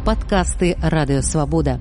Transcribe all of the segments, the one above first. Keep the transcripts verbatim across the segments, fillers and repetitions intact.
Падкасты Радыёвабода.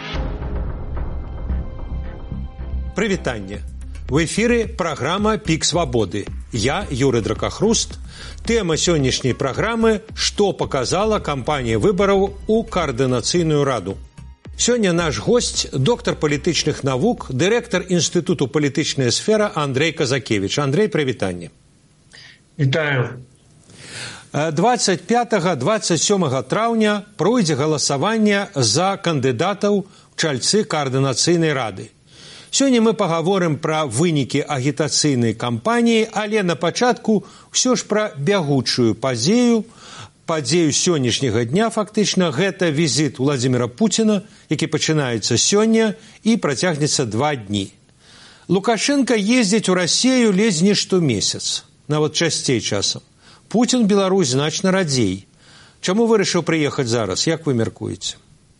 Прывітанне. В эфіры праграма «Пік свабоды». Я, Юрый Дракахруст. Тэма сённяшняй праграмы «Што паказала кампанія выбараў у Каардынацыйную раду». Сёння наш госць, доктар палітычных навук, дырэктар Інстытуту палітычная сфера Андрэй Казакевіч. Андрэй, прывітанне. Вітаю. дваццаць пятага - дваццаць сёмага траўня пройдзе галасаванне за кандыдатаў у чальцы Каардынацыйнай рады. Сёння мы пагаворым пра вынікі агітацыйнай кампаніі, але на пачатку ўсё ж пра бягучую падзею, падзею сённяшняга дня, фактычна, гэта візіт Владзіміра Пуціна, які пачынаецца сёння і працягнецца два дні. Лукашенка ездзіць у Расію ледзь не штомесяц, нават часцей часам. Пуцін Беларусь значна радзей. Чаму вырашыў прыехаць зараз? Як вы мяркуеце?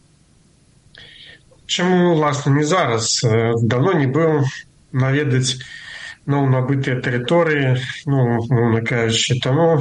Чаму, власне, не зараз? Давно не быў наведаць ну, набытыя тэрыторыі, ну, умоўна кажучы, таму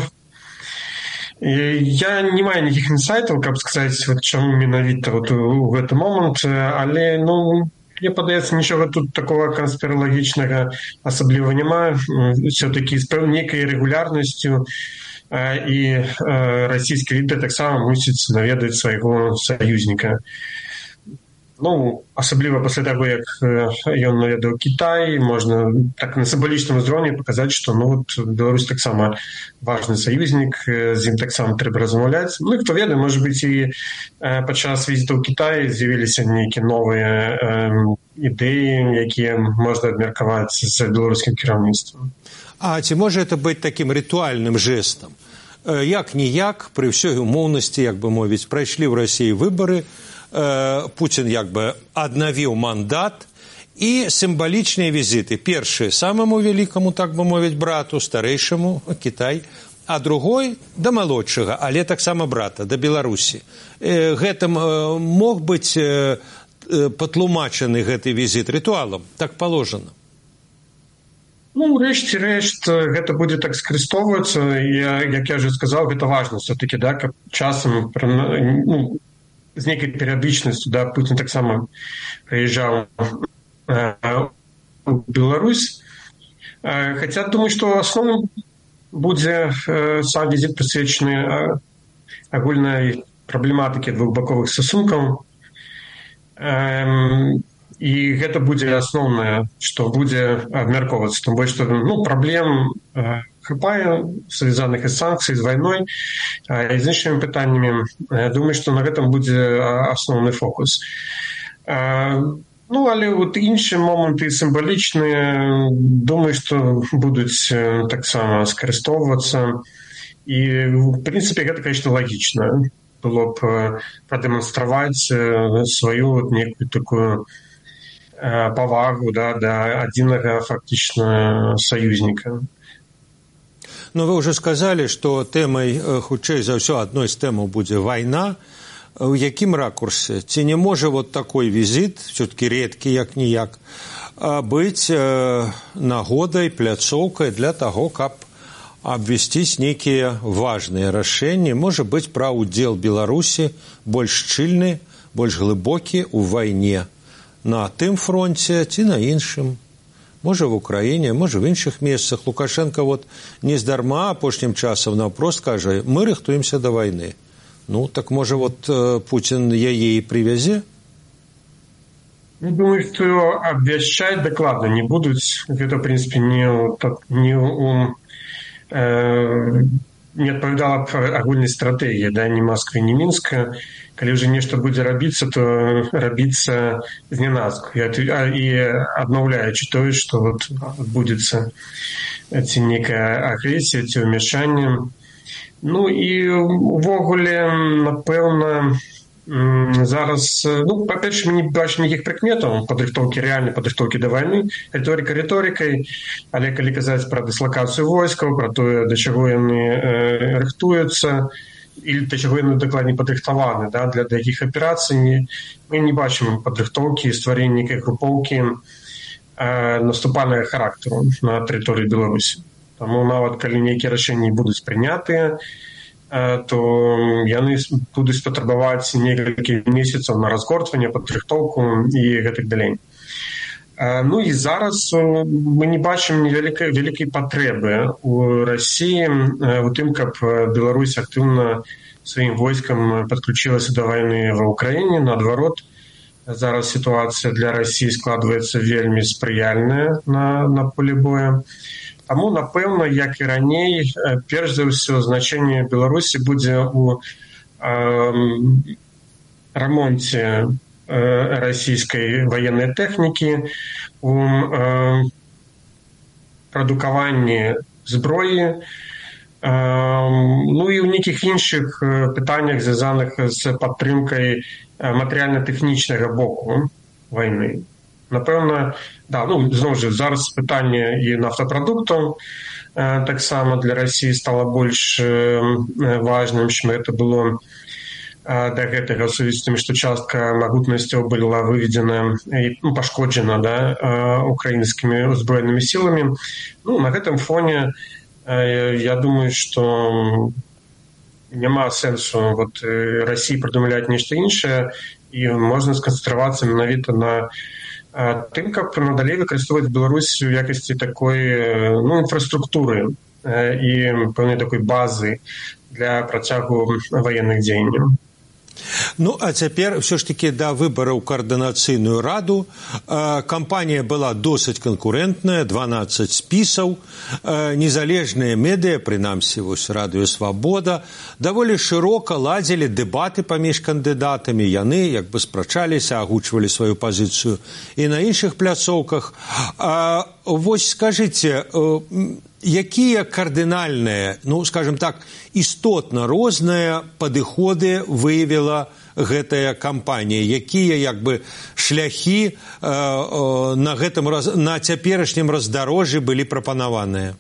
я не маю ніякіх інсайтаў, каб сказаць, вот, чаму менавіта вот, у гэты момант, але, ну, мне падаецца, нічога тут такого канспіралагічнага асабліва няма. Все-таки з нейкай рэгулярнасцю і расійскі лідар таксама мусіць наведаць свайго саюзніка. Ну, асабліва пасля таго, як ён наведаў Кітай, можна так на сімвалічным узроўні паказаць, што ну, вот, Беларусь таксама важны саюзнік, з ім таксама трэба размаўляць. Ну, і хто ведае, можа быць, і падчас візіту ў Кітай з'явіліся нейкія новыя э, ідэі, якія можна абмеркаваць з беларускім кіраўніцтвам. А ці можа это быць такім рытуальным жэстам? Як-ніяк, пры ўсёй умоўнасці, як бы мовіць, прайшлі ў Расіі выбары, Пуцін як бы аднавіў мандат і сімвалічныя візіты. Першы самаму вялікаму, так бы мовіць, брату, старэйшаму, Кітай, а другой да малодшага, але таксама брата, да Беларусі. Гэтым мог быць патлумачаны гэты візіт рытуалам, так паложана. Ну, рэшце рэшт, гэта будзе так скарыстоўвацца. Як я вже сказаў, гэта важна все-таки, да, каб часам ну, з нейкай перыядычнасцю, да, Пуцін таксама прыязджаў у Беларусь. Хаця, думаю, што асноўным будзе сам візіт прысвечаны агульнай праблематыкі двухбаковых стасункаў. І гэта будзе асноўнае, што будзе абмяркоўвацца. Тым больш, што ну, праблем хапае, звязаных з санкцыяй, з вайной і з іншымі пытаннямі. Думаю, што на гэтым будзе асноўны фокус. Ну, але вот іншыя моманты сімвалічныя, думаю, што будуць таксама скарыстоўвацца. І, в прынцыпе, гэта, конечно, лагічна. Было б прадэманстраваць сваю вот некую такую павагу, да, да адзінага фактычна саюзніка. Ну, вы ўжо сказалі, што тэмай, хутчэй за ўсё, адной з тэмаў будзе вайна. У якім ракурсе? Ці не можа вот такой візіт, все-таки рэдкі, як-ніяк, быць нагодай, пляцоўкай для таго, каб абвясціць нейкія важныя рашэнні, можа быць, пра ўдзел Беларусі больш шчыльны, больш глыбокі ў вайне на тым фронце ці на іншым. Можа, в Украіне, можа, в іншых месцах. Лукашенко вот нездарма апошнім часам наўпрост кажа, мы рыхтуемся да вайны. Ну, так, можа, вот Пуцін яе і прывязе? Думаю, што абвяшчаць дакладна не будуць. Гэта, в прынцыпе, не, не, э, не адпавядала б агульнай стратэгіі, да, ні Москвы, ні Мінска. Калі ўжо нешта будзе рабіцца, то рабіцца знянацку і аднаўляючы тое, што вот адбудзецца ці нейкая агрэсія, ці ўмяшанне. Ну і увогуле, напэўна, зараз, ну, па-перше, мы не бачым ніякіх прыкметаў падрыхтоўкі, рэальнай падрыхтоўкі да вайны, рыторыка рыторыкай, але калі казаць пра дыслакацыю войскаў, пра тое, да чаго яны рыхтуюцца, или да чаго яны дакладней падрыхтаваны, да, для якіх аперацый, мы не бачым падрыхтоўкі, стварэння нейкай групоўкі э, наступальнага характару на тэрыторыі Беларусі. Таму нават калі нейкія рашэнні будуць прынятыя, то яны будуць патрабаваць некалькі месяцаў на разгортванне, падрыхтоўку і гэтак далей. Ну і зараз мы не бачым невялікай вялікай патрэбы ў Расіі у тым, каб Беларусь актыўна сваім войскам падключылася да вайны ва ўкраіне. Наадварот, зараз сітуацыя для Расіі складваецца вельмі спрыяльная на, на полі боя. Таму, напэўна, як і раней, перш за ўсё значэнне Беларусі будзе ў э, рамонце расійскай ваеннай тэхнікі, у э, прадукаванні зброі, э, ну і ў нейкіх іншых пытаннях, звязаных з падтрымкай матэрыяльна-тэхнічнага боку вайны. Напэўна, да, ну, зноў жа, зараз пытанне і нафтапрадуктаў э, таксама для Расіі стала больш э, важным, чым гэта было да гэтага, ў сувязі з тым, што частка магутнасцяў была выведзена і ну, пашкоджана да, украінскімі узброенымі сіламі. Ну, на гэтым фоне я думаю, што няма сэнсу вот, Расіі прыдумляць нешта іншае, і можна сканцэнтравацца менавіта на тым, каб надалей выкарыстоўваць Беларусь у якасці такой ну, інфраструктуры і пэўнай такой базы для працягу ваенных дзеянняў. Ну, а цяпер ўсё ж такі да выбараў каардынацыйную раду. Кампанія была досыць канкурэнтная, дванаццаць спісаў, незалежныя медыа, прынамсі, вось Радыё Свабода, даволі шырока ладзілі дэбаты паміж кандыдатамі, яны як бы спрачаліся, агучвалі сваю пазіцыю і на іншых пляцоўках. А, вось скажыце, якія кардынальныя, ну, скажем так, істотна розныя падыходы выявіла гэтая кампанія? Якія, як бы, шляхі э, э, на гэтым, на цяперашнім раздарожжы былі прапанаваныя?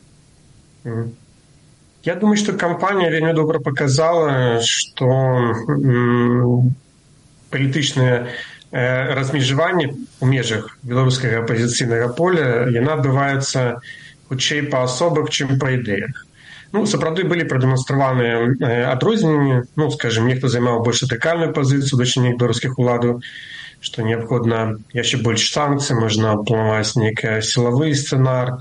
Я думаю, што кампанія вельмі добра паказала, што м, палітычнае э, размежаванне ў межах беларускага апазіцыйнага поля, яна адбываецца хутчэй па асобах, чым па ідэях. Ну, сапраўды былі прадэманстраваныя адрозненні, ну, скажем, нехта займаў больш радыкальную пазіцыю дачынення беларускіх уладаў, што неабходна яшчэ больш санкцый, можна планаваць нейкі сілавы сцэнар,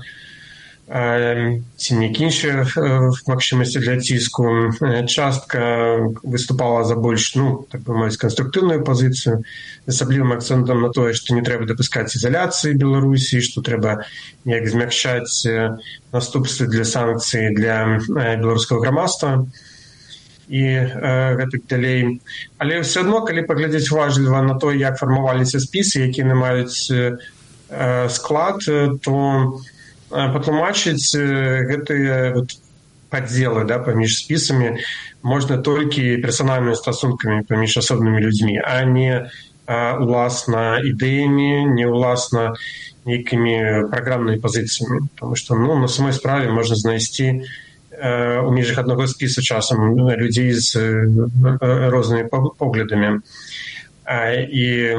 ці нейкі іншыя магчымасці для ціску. Частка выступала за больш, ну, так бы мовіць, канструктыўную пазіцыю, з асаблівым акцэнтам на тое, што не трэба дапускаць ізаляцыі Беларусі, што трэба неяк змякчаць наступствы для санкцый для беларускага грамадства і гэтак далей. Але ўсё адно, калі паглядзець уважліва на то, як фармаваліся спісы, якія не маюць склад, то патлумачыць гэтыя вот падзелы да, паміж спісамі можна толькі персанальнымі стасункамі паміж асобнымі людзьмі, а не а, уласна ідэямі, не уласна нейкімі праграмнымі пазіцыямі. Таму што ну, на самой справе можна знайсці э, у межах аднаго спісу часам людзей з э, рознымі поглядамі. А, і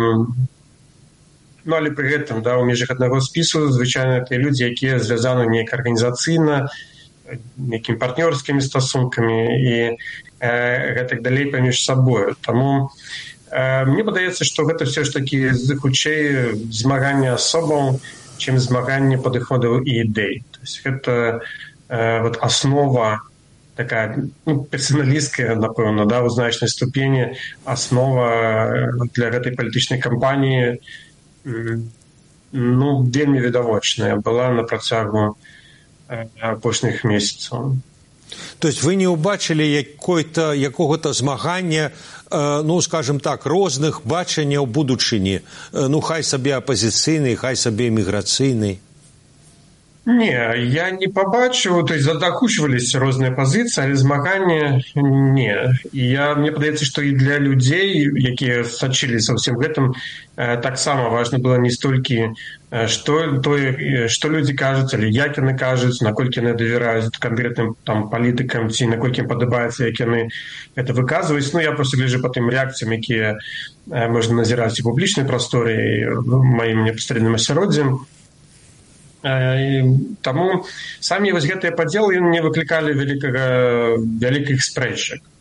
Ну, але пры гэтым, да, у межах аднаго спісу, звычайна, тыя людзі, якія звязаны неяк арганізацыйна, нейкімі партнёрскімі стасункамі і э, гэтак далей паміж сабою. Таму э, мне падаецца, што гэта ўсё ж такі хутчэй змаганне асобаў, чым змаганне падыходаў і ідэй. То есть гэта э, вот аснова такая, ну, персаналісткая, напэўна, да, у значнай ступені аснова для гэтай палітычнай кампаніі ну, вельмі відавочная была на працягу апошніх месяцаў. То есть вы не ўбачылі якой-то, якога-то змагання, ну, скажем так, розных бачанняў будучыні, ну, хай сабе апазіцыйнай, хай сабе эміграцыйнай? Не, я не побачыў, то есть задакучваліся розныя пазіцыі, але змаганне не. І я, мне падаецца, што і для людзей, якія сачыліся ўсім гэтым, таксама важна было не столькі, што, тое, што людзі кажуць, але як яны кажуць, наколькі яны давяраюць канкрэтным там, палітыкам, ці наколькі ім падабаецца, як яны гэта выказваюць. Ну, я проста гляджу па тым рэакцыям, якія можна назіраць у публічнай прасторы, в маім непасрэдным асяроддзі. Таму самі вось гэтыя падзелы не выклікалі вялікага, вялікіх спрэчак.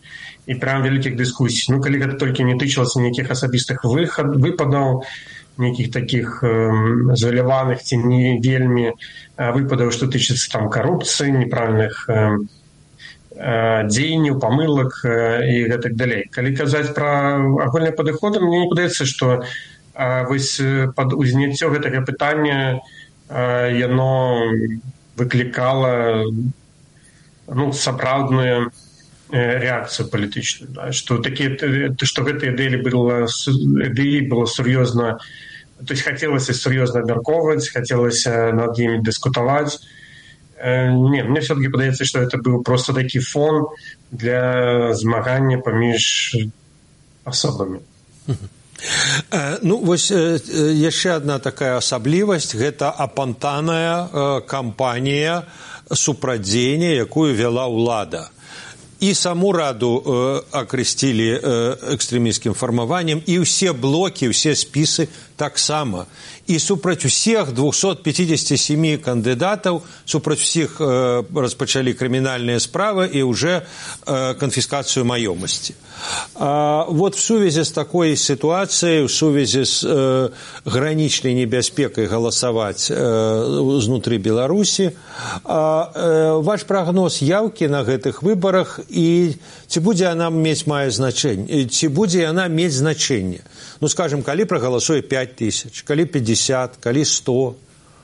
і прям вялікіх дыскусій. Ну, калі гэта толькі не тычылася нейкіх асабістых выхад, выпадаў, нейкіх такіх э, зваляваных ці не вельмі э, выпадаў, што тычыцца там карупцыі, неправільных э, э, дзеянняў, памылак э, і гэтак далей. Калі казаць пра агульныя падыходы, мне не падаецца, што э, вось пад узняццё гэтага пытання э, яно выклікала ну, сапраўдную реакцию палітычную, да, что такие, что гэтай ідэі было, ідэі было сур'ёзна, то есть хотелось сур'ёзна абмяркоўваць, хотелось над імі дыскутаваць. Не, мне все-таки падаецца, что это был просто такі фон для змагання паміж асобамі. Ну, вось яшчэ одна такая асаблівасць, гэта апантаная кампанія супрадзення, якую вяла ўлада. І саму раду э, акрэсцілі э, экстрэмісцкім фармаваннем, і ўсе блокі, ўсе спісы таксама. І супраць усіх двухсот пятидесяти семи кандыдатаў, супраць усіх э, распачалі крымінальныя справы і ўжо э, канфіскацыю маёмасці. А вот в сувязі з такой сітуацыяй, в сувязі з э, гранічнай небяспекай галасаваць э, знутры Беларусі, э, э, ваш прагноз яўкі на гэтых выбарах і ці будзе яна мець мае значэнне, ці будзе яна мець значэнне? Ну, скажем, калі прагаласуе пять тысяч, калі пятьдесят, калі сто?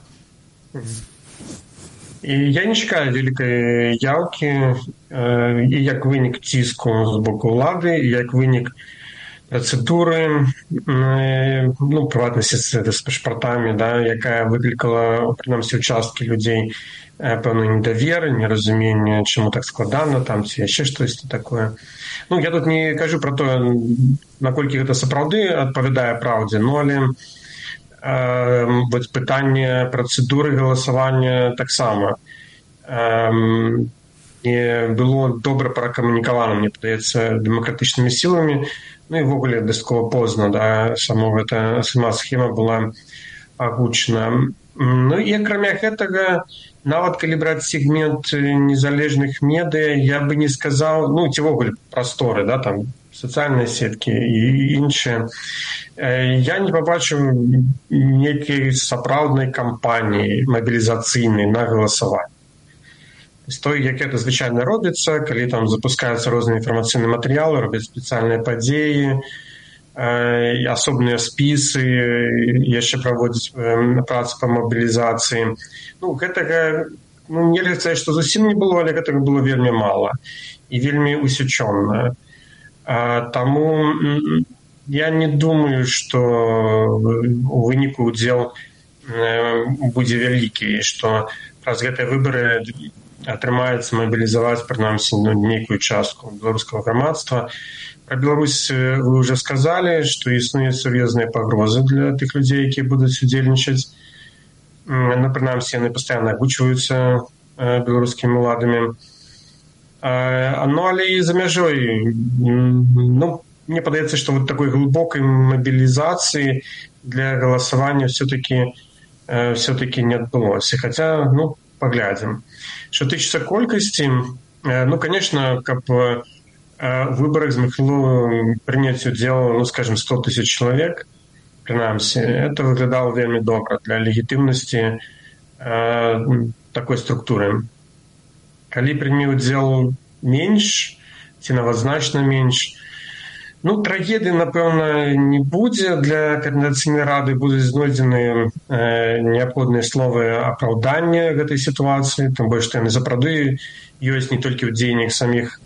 І я не чакаю вялікай яўкі, э, і як вынік ціску з боку ўлады, і як вынік працэдуры, э, ну, прыватнасці з пашпартамі, да, якая выклікала, прынамсі, участкі людзей э, пэўную недаверы, неразуменне, чаму так складана, там, ці яшчэ штосьці такое. Ну, я тут не кажу пра тое, наколькі гэта сапраўды адпавядае праўдзе, но але э, вот пытанне працэдуры галасавання таксама э, не было добра пракамунікавана, мне падаецца, дэмакратычнымі сіламі, ну і ввогуле дастаткова позна, да, сама гэта сама схема была агучана. Ну і акрамя гэтага, нават калі браць сегмент незалежных медыя, я бы не сказаў, ну ці ввогуле прасторы, да, там сацыяльныя сеткі і іншыя, я не пабачыў нейкай сапраўднай кампаніі мабілізацыйнай на галасаванне. З той, як это звычайна робіцца, калі там запускаюцца розныя інфармацыйныя матэрыялы, робяць спецыяльныя падзеі, асобныя спісы, яшчэ праводзяць працу па мабілізацыі. Ну, гэтага, ну, нельга сказаць, што зусім не было, але гэтага было вельмі мала і вельмі усечённа. Таму я не думаю, што у выніку ўдзел будзе вялікі, што праз гэтыя выбары атрымаецца мабілізаваць, прынамсі, ну, нейкую частку беларускага грамадства. Про Беларусь вы уже сказали, что існуюць сур'ёзныя пагрозы для тых людзей, якія будуць удзельнічаць. Ну, прынамсі, яны пастаянна агучваюцца беларускімі ўладамі. Ну, але і за мяжой, ну, мне падаецца, што вот такой глубокай мабілізацыі для галасавання все-таки все-таки не адбылося. Хотя, ну, поглядзім. Што тычыцца колькасці, ну, конечно, каб в выборах змагло принять удел, ну, скажем, сто тысяч человек, принамсі, это выглядало вельмі добра для легітимности э, такой структуры. Калі прыме удзел менш, ці нават значна менш, ну, трагедыі, напэўна, не будзе. Для координацыйнай рады будуць знойдзены э, неабходныя словы апраўдання гэтай сітуацыі, тым больш, што яны сапраўды ёсць не толькі ў дзеяннях саміх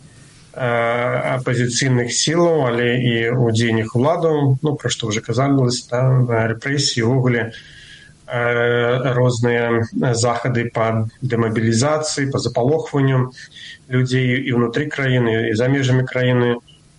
апозіцыйных сілаў, але і ў дзеяннях уладаў, ну, пра што ўжо казалось, да, рэпрэсіі, увогуле розныя захады па дэмабілізацыі, па запалохванню людзей і ўнутры краіны, і за межамі краіны.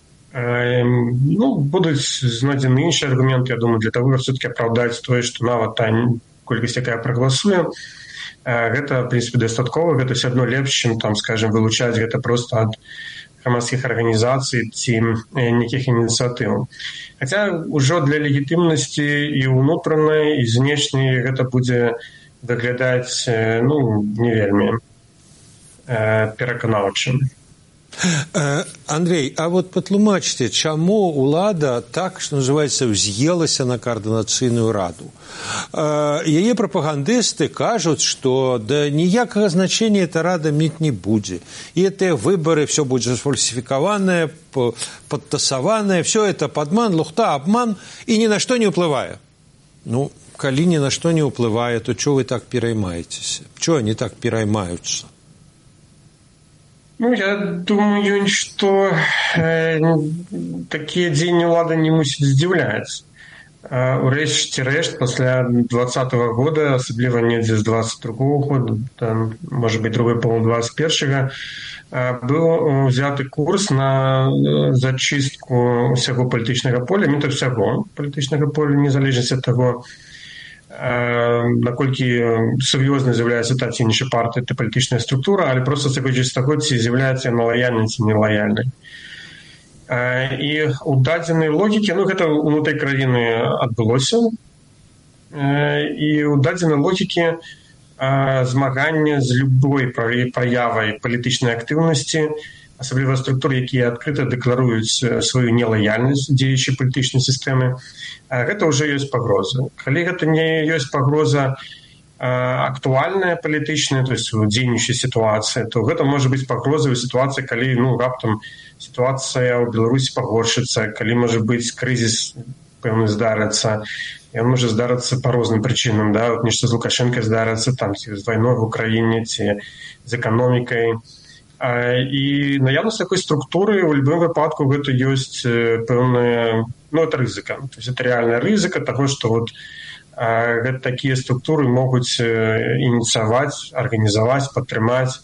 Ну, будуць знойдзены іншыя аргументы, я думаю, для таго, все-таки апраўдаць тое, што нават та колькасць, якая прагаласуе, гэта, в прынцыпе, дастаткова, гэта ўсё адно лепш, чым, там, скажем, вылучаць гэта проста ад грамадскіх арганізацый ці нейкіх ініцыятыў. Хаця ўжо для легітымнасці і ўнутранай, і знешняй гэта будзе выглядаць, ну, не вельмі пераканаўчым. Андрей, а вот патлумачце, чаму ўлада так, што называецца, ўз'елася на каардынацыйную раду? Яе прапагандысты кажуць, што да ніякага значення эта рада мець не будзе. І гэтыя выбары, все будзе сфальсіфікаванае, падтасаванае, все это падман, лухта, абман, і ні на што не ўплывае. Ну, калі ні на што не ўплывае, то чого вы так пераймаецеся? Чого они так пераймаюцца? Ну, я думаю, что э, такие дзеянні ўлады не мусяць здзіўляць. Э, Урэшце рэшт, пасля двадцатого года, асабліва недзе з двадцать другого года, там, может быть, другой пол двадцать первого, э, быў узяты курс на зачыстку ўсяго палітычнага поля, не то ўсяго палітычнага поля, незалежнасць ад таго, наколькі сур'ёзна з'яўляецца та ці іншая партыя, та палітычная структура, але проста сыходзячы з таго, ці з'яўляецца яна лаяльнай ці нелаяльнай. І ў дадзенай логікі, ну гэта ўнутры краіны адбылося, і ў дадзенай логікі змагання з любой праявай палітычнай актыўнасці, асабліва структуры, якія адкрыта дэкларуюць сваю нелаяльнасць дзеючай палітычнай сістэмы, гэта ўжо ёсць пагроза. Калі гэта не ёсць пагроза актуальная палітычная, то есть дзейнічая сітуацыя, то гэта можа быць пагрозай у сітуацыі, калі ну, раптам сітуацыя ў Беларусі пагоршыцца, калі можа быць крызіс пэўны здарыцца, ён можа здарыцца па розным прычынам, да? Вот нешта з Лукашенко здарыцца, там, ці з вайной в Украіне, ці з эканомікай. І наявнасць такой структуры ў любым выпадку гэта ёсць пэўная, ну, это рызыка. То есть это реальная рызыка таго, што вот гэта такія структуры могуць ініцыяваць, арганізаваць, падтрымаць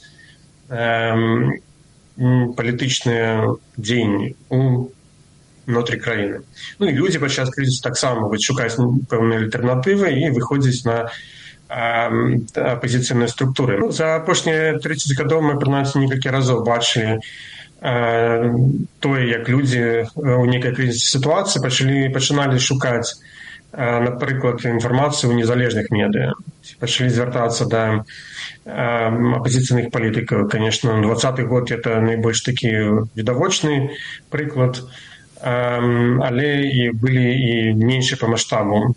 палітычныя дзеянні унутры краіны. Ну і людзі падчас крызісу таксама могуць шукаць пэўныя альтэрнатывы і выходзіць на апозіцыйныя структуры. Ну, за апошнія тридцать гадоў мы, прынамсі, некалькі разоў бачылі тое, як людзі ў нейкай крызіснай сітуацыі пачалі, пачыналі шукаць, напрыклад, інфармацыю ў незалежных медыа. Пачалі звяртацца да апозіцыйных палітыкаў. Конечно, двадцаты год это найбольш такі відавочны прыклад, але і былі і меншыя па маштабу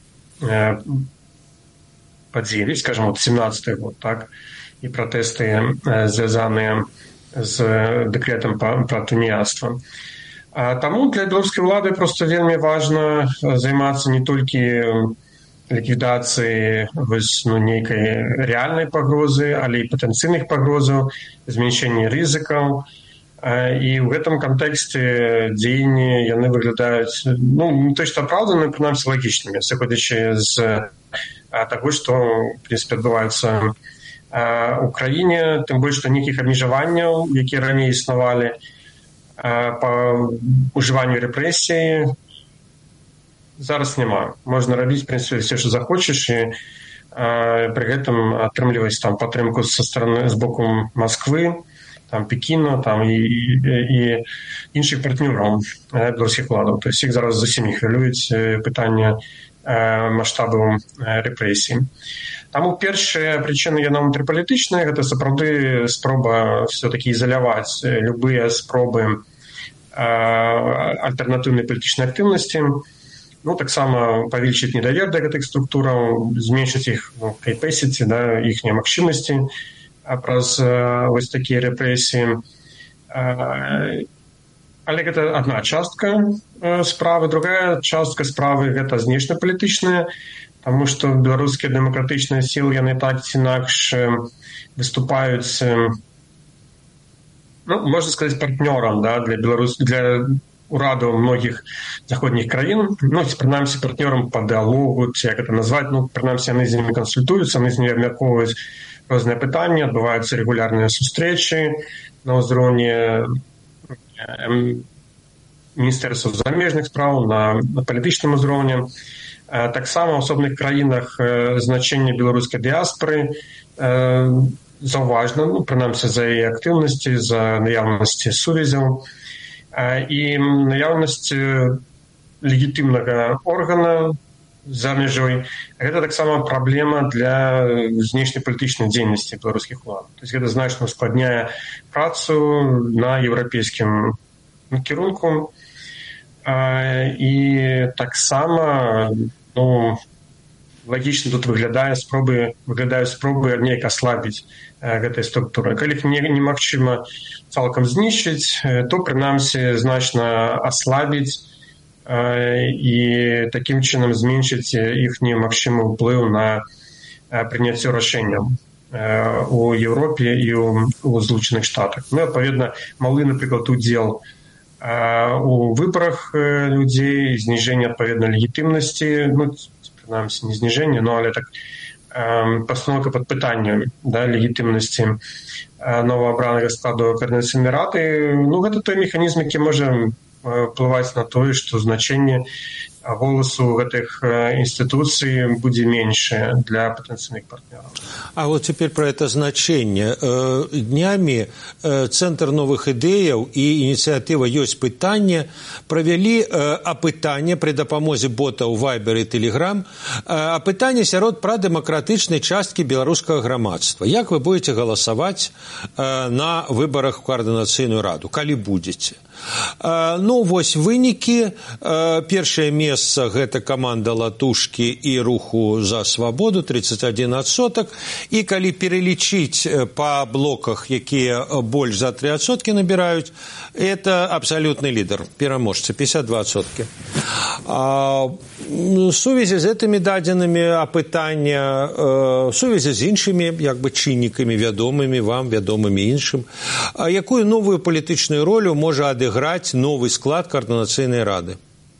падзеі, скажем, вот семнадцатый год, так, і пратэсты, звязаныя з дэкрэтам пра туніяцтва. Таму для беларускай улады проста вельмі важна займацца не толькі ліквідацыяй вось, ну, нейкай рэальнай пагрозы, але і патэнцыйных пагрозаў, зменшэння рызыкаў. І ў гэтым кантэксце дзеянні яны выглядаюць, ну, не то што апраўданымі, прынамсі лагічнымі, сыходзячы з таго, што, в прынцыпе, адбываецца ў краіне, тым больш, што нейкіх абмежаванняў, якія раней існавалі па ўжыванню рэпрэсіі, зараз няма. Можна рабіць, в прынцыпе, все, што захочаш, і пры гэтым атрымліваць там падтрымку са стороны, з боку Масквы, там, Пекіна, там, і, і іншых партнёраў беларускіх уладаў. То есть іх зараз зусім не хвилююць пытанне маштабу рэпрэсій. Таму першая прычына яна ўнутрыпалітычная, гэта сапраўды спроба все-таки ізаляваць любыя спробы альтэрнатыўнай палітычнай актыўнасці, ну, таксама павялічыць недавер да гэтых структураў, зменшыць іх, ну, капэсіці, да, іхнія магчымасці праз вось такія рэпрэсіі. Але гэта адна частка справы. Другая частка справы гэта знешнепалітычная, таму што беларускія дэмакратычныя сілы, яны так ці інакш выступаюць, ну, можна сказаць, партнёрам, да, для Беларус... для урадаў многіх заходніх краін, ну, прынамсі, партнёрам па дыалогу, ці як гэта назваць, ну, прынамсі, яны з імі кансультуюцца, яны з імі абмяркоўваюць розныя пытанні, адбываюцца рэгулярныя сустрэчы на ўзроўні Міністэрства замежных спраў, на, на палітычным узроўні. Таксама ў асобных краінах значэнне беларускай дыяспоры заўважна, ну, прынамсі, за яе актыўнасці, за наяўнасці сувязяў і наяўнасць легітымнага органа, за мяжой. Гэта таксама праблема для знешнепалітычнай дзейнасці беларускіх улад. То есть гэта значна ускладняе працу на еўрапейскім кірунку. І таксама, ну, лагічна тут выглядае спробы, выглядаюць спробы неяк аслабіць гэтай структуры. Калі іх немагчыма цалкам знішчыць, то, прынамсі, значна аслабіць і такім чынам зменшыць іхні магчымы ўплыў на прыняцце рашэнняў у Еўропе і ў Злучаных Штатах. Ну, адпаведна, малы, напрыклад, удзел у выбарах людзей, зніжэнне, адпаведна, легітымнасці, ну, прынамсі, не зніжэнне, но, але так, пастановка пад пытаннем, да, легітымнасці новаабранага складу Координацыйнай рады, ну, гэта той механізм, які можа ўплываць на тое, што значэнне голасу гэтых институций будзе меньше для потенциальных партнеров. А вот теперь про это значение. Днями Центр новых идеяў и инициатива «Ёсць пытанне» провели опытание при дапамозе ботаў Viber и Telegram, опытание сярод прадэмакратычнай часткі беларускага грамадства. Як вы будете голосовать на выборах в Координацыйную раду, калі будете? Ну, вось вынікі. Першае месца гэта каманда Латушкі і руху за свабоду, тридцать один адсотак. І калі пералічыць па блоках, якія больш за три адсоткі набіраюць, это абсалютны лідар, пераможца, пятьдесят два адсоткі. В сувязі з гэтымі дадзенымі апытання, в сувязі з іншымі як бы чыннікамі вядомымі вам, вядомымі іншым, якую новую палітычную ролю можа адыграць новый склад Координацыйнай рады?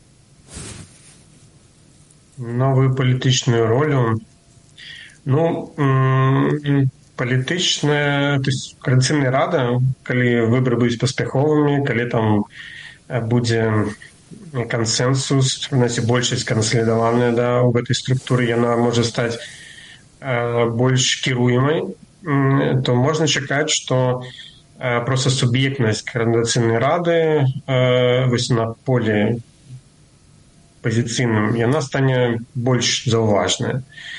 Новую палітычную ролю? Ну, палітычная, то есть Координацыйная рада, калі выборы будуць паспяховымі, калі там будзе консенсус, большасць кансалідаваная, да, у гэтай структуры, яна можа стаць э, больш кіруемай, то можна чакаць, што э, просто суб'ектнасць Координацыйнай рады э, вось на поле пазіцыйным, яна стане больш заўважная.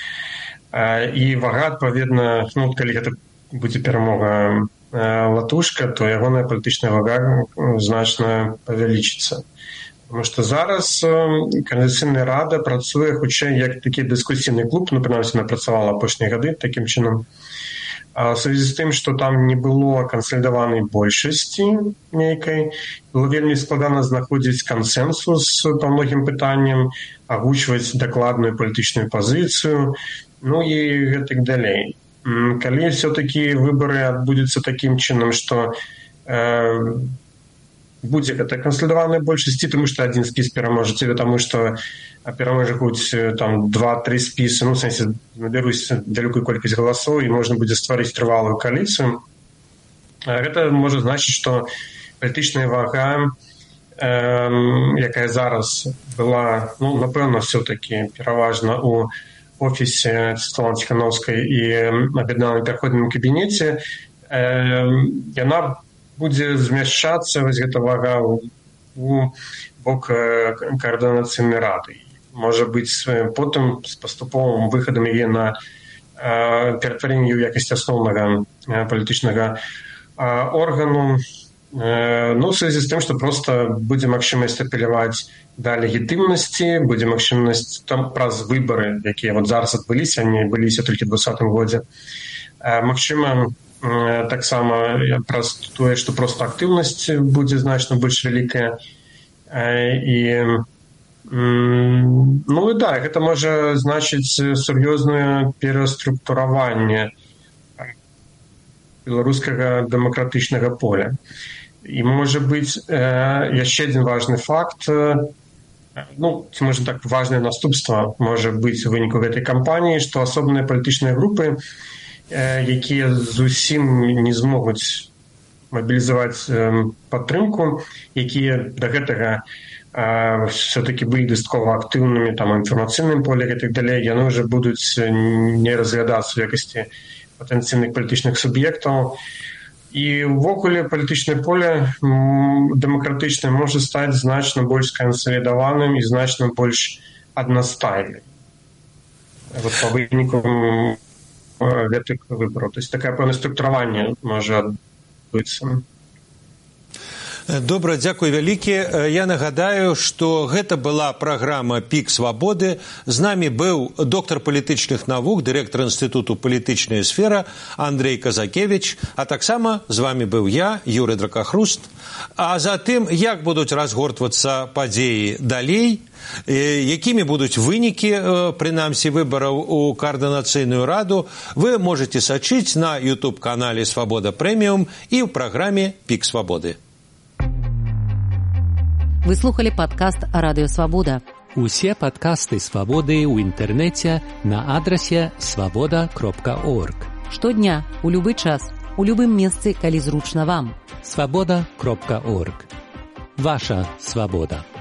Э, і вага, адпаведна, ну, калі гэта будзе перамога э, Латушка, то ягоная палітычная вага значна павялічыцца. Потому что зараз Координацыйная рада працуе хутчэй як такі дыскусійны клуб, ну, прынамсі, она працавала апошнія гады такім чынам. А в связи з тым, што там не было кансалідаванай большасці нейкай, было вельмі складана знаходзіць кансенсус па многім пытанням, агучваць дакладную палітычную пазіцыю, ну і гэтак далей. Калі все-таки выборы адбудуцца такім чынам, што э, будзе гэта кансалідаваная большасці, тому што адзін спіс пераможа, ці таму што пераможа хоць там два-тры спісы, ну, в сэнсе, набяруць далёкую колькасць галасоў і можна будзе стварыць трывалую кааліцыю. Гэта можа значыць, што палітычная вага, э, якая зараз была, ну, напэўна, все-таки пераважна у офісе Святланы Ціхановскай і аб'яднаным пераходным кабінеце, э, яна будзе змяшчацца, вось гэта вага у, у бок Координацыйнай рады. Можа быць, потым з паступовым выхадам яе на э, ператварэнне ў якасці асноўнага э, палітычнага э, органу. Э, ну, в связи з тым, што проста будзе магчымасць апеляваць да легітымнасці, будзе магчымасць там праз выбары, якія вот зараз адбыліся, не быліся толькі ў двадцатым годзе. Э, магчыма, таксама праз тое, што проста актыўнасць будзе значна больш вялікая. І, ну і да, гэта можа значыць сур'ёзнае пераструктураванне беларускага дэмакратычнага поля. І можа быць яшчэ адзін важны факт, ну, ці можа так, важнае наступства можа быць у выніку гэтай кампаніі, што асобныя палітычныя групы, якія зусім не змогуць мабілізаваць падтрымку, якія да гэтага все-таки былі дастаткова актыўнымі там у інфармацыйным поле і так далей, яны ўжо будуць не разглядацца ў якасці патэнцыйных палітычных суб'ектаў. І ўвогуле палітычнае поле дэмакратычнае можа стаць значна больш кансалідаваным і значна больш аднастайным. вот по вынікам гэтых выбараў. То есть такое пэўнае структураванне можа адбыцца. Добра, дзякуй вялікі. Я нагадаю, што гэта была праграма «Пік свабоды». З намі быў доктар палітычных навук, дырэктар Інстытуту палітычная сфера Андрэй Казакевіч, а таксама з вамі быў я, Юрый Дракахруст. А затым, як будуць разгортвацца падзеі далей, якімі будуць вынікі, прынамсі, выбараў у каардынацыйную раду, вы можаце сачыць на ютуб-канале «Свабода Прэміум» і ў праграме «Пік свабоды». Вы слухали падкаст «Радыё Свабода». Усе падкасты «Свабоды» ў інтэрнэце на адрасе свабода кропка орг. Штодня, у любы час, у любым месцы, калі зручна вам. свабода кропка орг. Ваша свабода.